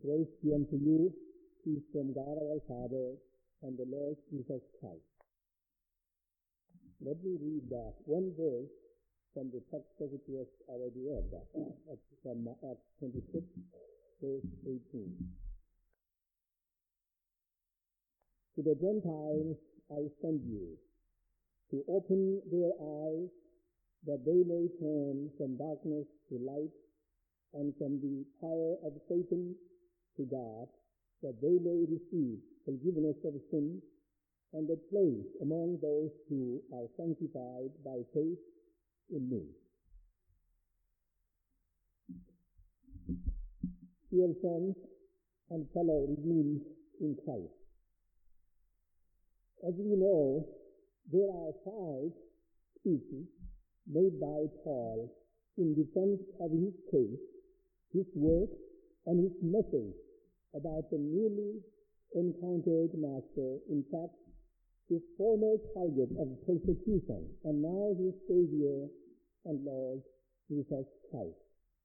Grace be unto you, peace from God our Father and the Lord Jesus Christ. Let me read one verse from the text which was already read, from Acts 26, verse 18. To the Gentiles I send you, to open their eyes, that they may turn from darkness to light, and from the power of Satan to God, that they may receive forgiveness of sins and a place among those who are sanctified by faith in me. Dear friends and fellow redeemed in Christ, as we know, there are 5 speeches made by Paul in defense of his case, his work, and his message about the newly encountered Master, in fact, his former target of persecution, and now his Savior and Lord, Jesus Christ.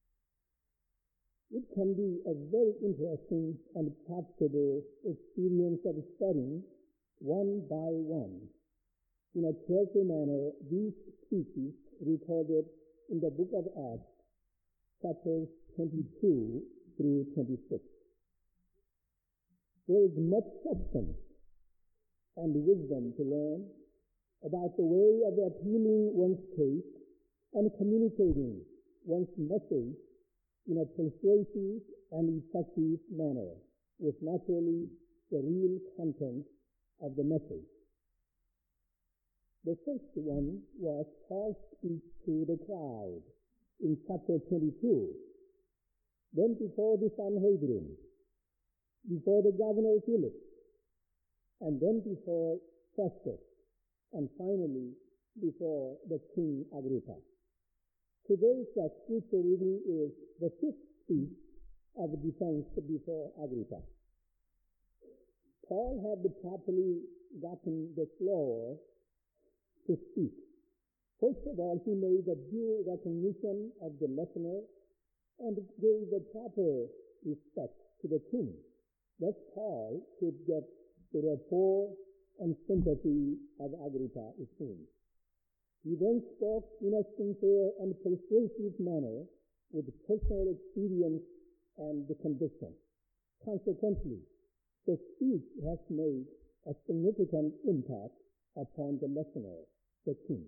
It can be a very interesting and profitable experience of studying one by one, in a careful manner, these speeches recorded in the book of Acts, chapters 22 through 26. There is much substance and wisdom to learn about the way of appealing one's case and communicating one's message in a persuasive and effective manner, with naturally the real content of the message. The first one was Paul's speech to the crowd in chapter 22, then before the Sanhedrin, before the governor Felix, and then before Festus, and finally before the King Agrippa. Today's scripture reading is the 5th speech of defense before Agrippa. Paul had properly gotten the floor to speak. First of all, he made a due recognition of the listener and gave the proper respect to the king. Thus Paul could get the rapport and sympathy of Agrippa, it seems. He then spoke in a sincere and persuasive manner with personal experience and conviction. Consequently, the speech has made a significant impact upon the listener, the king.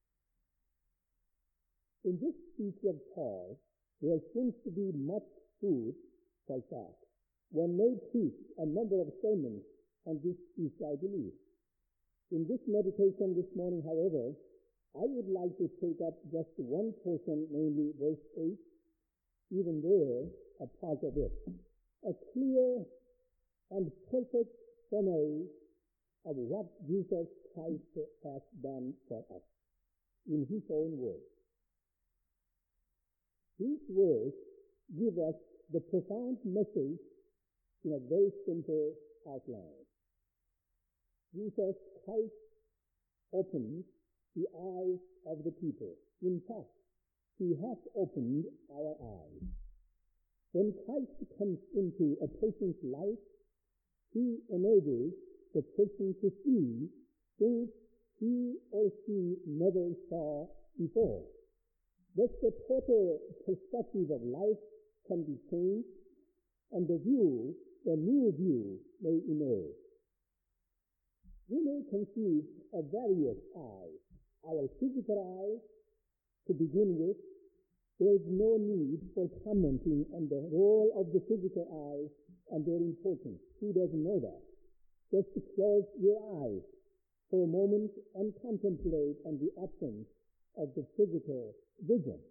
In this speech of Paul, there seems to be much food for thought. One may preach a number of sermons on this speech, I believe. In this meditation this morning, however, I would like to take up just one portion, namely verse 8, even there, a part of it. A clear and perfect summary of what Jesus Christ has done for us in his own words. These words give us the profound message in a very simple outline. Jesus Christ opens the eyes of the people. In fact, he has opened our eyes. When Christ comes into a person's life, he enables the person to see things he or she never saw before. Thus the total perspective of life can be changed, and the new view may emerge. We may conceive of various eyes. Our physical eyes, to begin with, there is no need for commenting on the role of the physical eyes and their importance. Who doesn't know that? Just close your eyes for a moment and contemplate on the absence of the physical vision.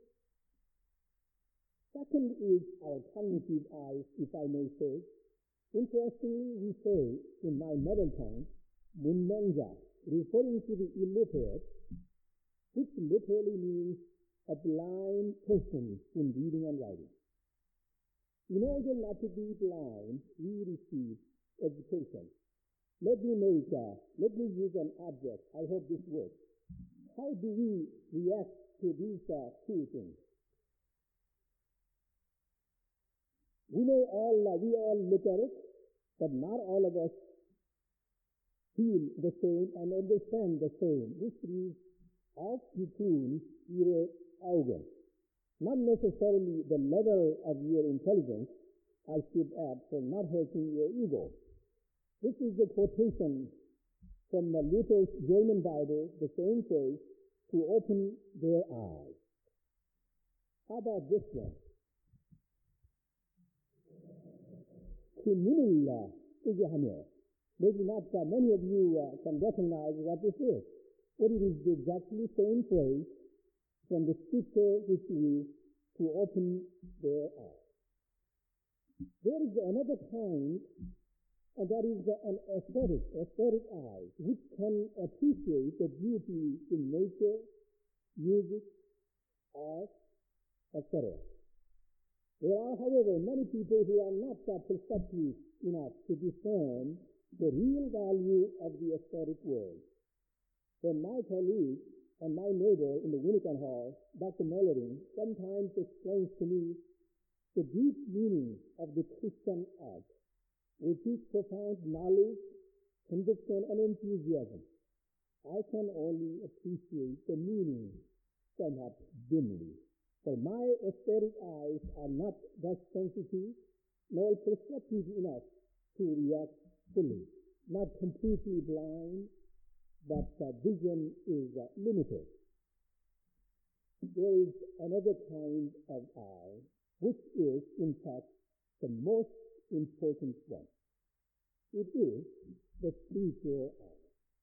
Second is our cognitive eyes, if I may say. Interestingly, we say in my mother tongue, munmenja, referring to the illiterate, which literally means a blind person in reading and writing. In order not to be blind, we receive education. Let me use an object. I hope this works. How do we react to these 2 things? We all look at it, but not all of us feel the same and understand the same. This is auf die tun ihre Augen. Not necessarily the level of your intelligence, I should add, for not hurting your ego. This is the quotation from the Luther's German Bible, the same phrase, to open their eyes. How about this one? Kriminella Igehane. Maybe not many of you can recognize what this is. But it is the exactly same phrase from the scripture which is to open their eyes. There is another kind, and that is an aesthetic eye, which can appreciate the beauty in nature, music, art, etc. There are, however, many people who are not perceptive enough to discern the real value of the aesthetic world. When my colleague and my neighbor in the Winnicott Hall, Dr. Mellering, sometimes explains to me the deep meaning of the Christian art, with its profound knowledge, conviction, and enthusiasm, I can only appreciate the meaning somewhat dimly. For my aesthetic eyes are not that sensitive nor perceptive enough to react fully, not completely blind, but vision is limited. There is another kind of eye, which is, in fact, the most important one. It is the spiritual eye.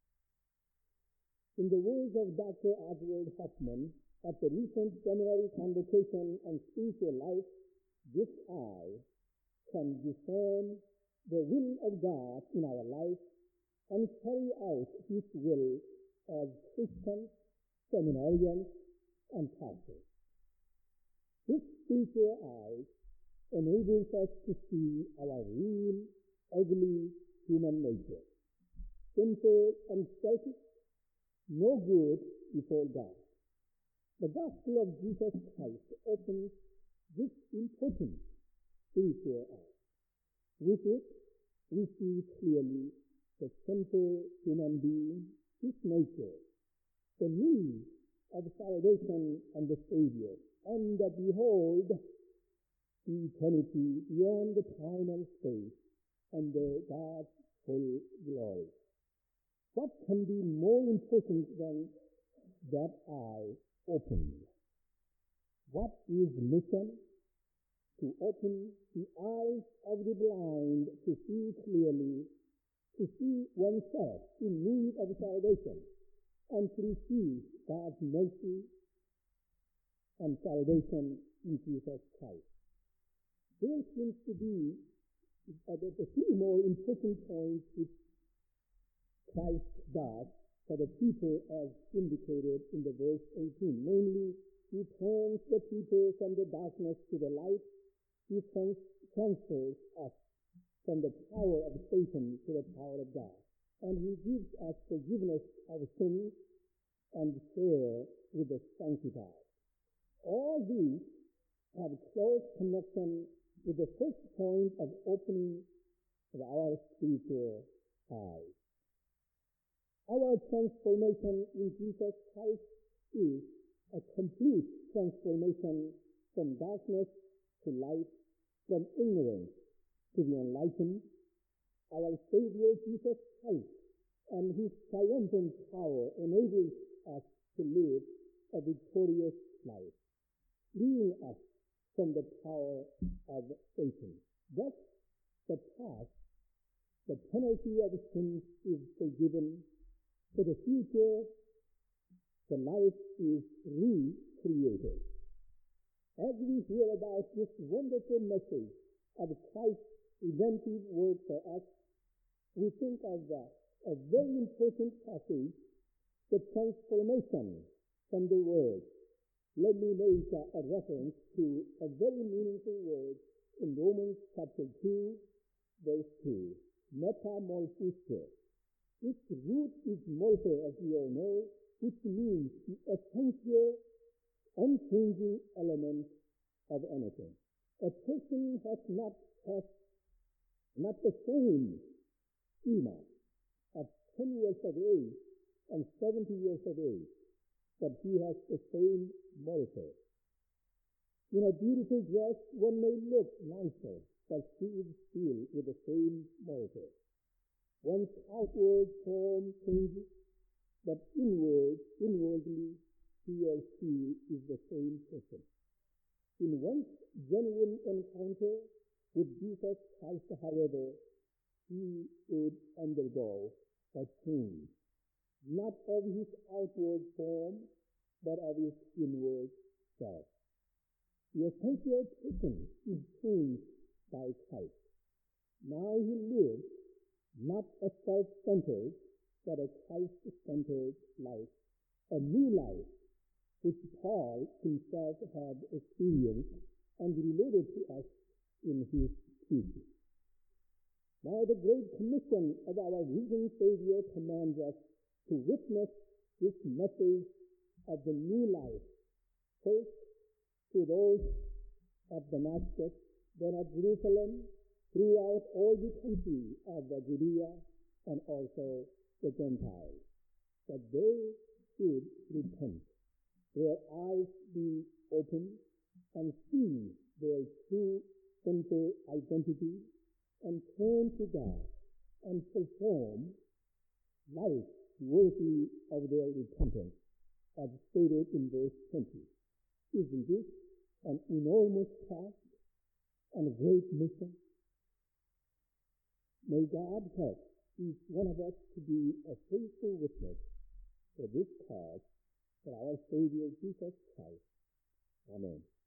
In the words of Dr. Oswald Hoffman at the recent seminary convocation on spiritual life, this eye can discern the will of God in our life and carry out His will as Christians, seminarians, and pastors. This spiritual eye enables us to see our real, ugly human nature, sinful and selfish, no good before God. The gospel of Jesus Christ opens this important spiritual eye. With it, we see clearly the sinful human being, his nature, the need of salvation and the Savior, and behold, the eternity beyond the time and space, under God's full glory. What can be more important than that eye opened? What is mission? To open the eyes of the blind to see clearly, to see oneself in need of salvation, and to receive God's mercy and salvation in Jesus Christ. There seems to be the two more important points which Christ does for the people as indicated in the verse 18. Namely, He turns the people from the darkness to the light. He transfers us from the power of Satan to the power of God. And He gives us forgiveness of sins and share with the sanctified. All these have close connection with the first point of opening of our spiritual eyes. Our transformation in Jesus Christ is a complete transformation from darkness to light, from ignorance to the enlightened. Our Savior Jesus Christ and His triumphant power enables us to live a victorious life, freeing us from the power of Satan. Thus, the past, the penalty of sin is forgiven. For the future, the life is recreated. As we hear about this wonderful message of Christ's redemptive work for us, we think of a very important passage, the transformation from the Word. Let me make a reference to a very meaningful word in Romans chapter 2, verse 2, metamorphosis. Its root is morphe, as we all know, which means the essential, unchanging element of anything. A person has not the same schema at 10 years of age and 70 years of age, but he has the same miracle. Beautiful dress, one may look nicer, but she is still with the same miracle. One's outward form changes, but inwardly, he or she is the same person. In one's genuine encounter with Jesus Christ, however, he would undergo a change, not of his outward form, but of his inward self. The essential person is changed by Christ. Now he lives not a self-centered, but a Christ-centered life, a new life, which Paul himself had experienced and related to us in his speech. Now the great commission of our risen Savior commands us to witness this message of the new life, first to those at Damascus, then at Jerusalem, throughout all the country of Judea and also the Gentiles, that they should repent, their eyes be opened, and see their true sinful identity, and turn to God and perform life worthy of their repentance, as stated in verse 20. Isn't this an enormous task and a great mission? May God help each one of us to be a faithful witness for this cause for our Savior Jesus Christ. Amen.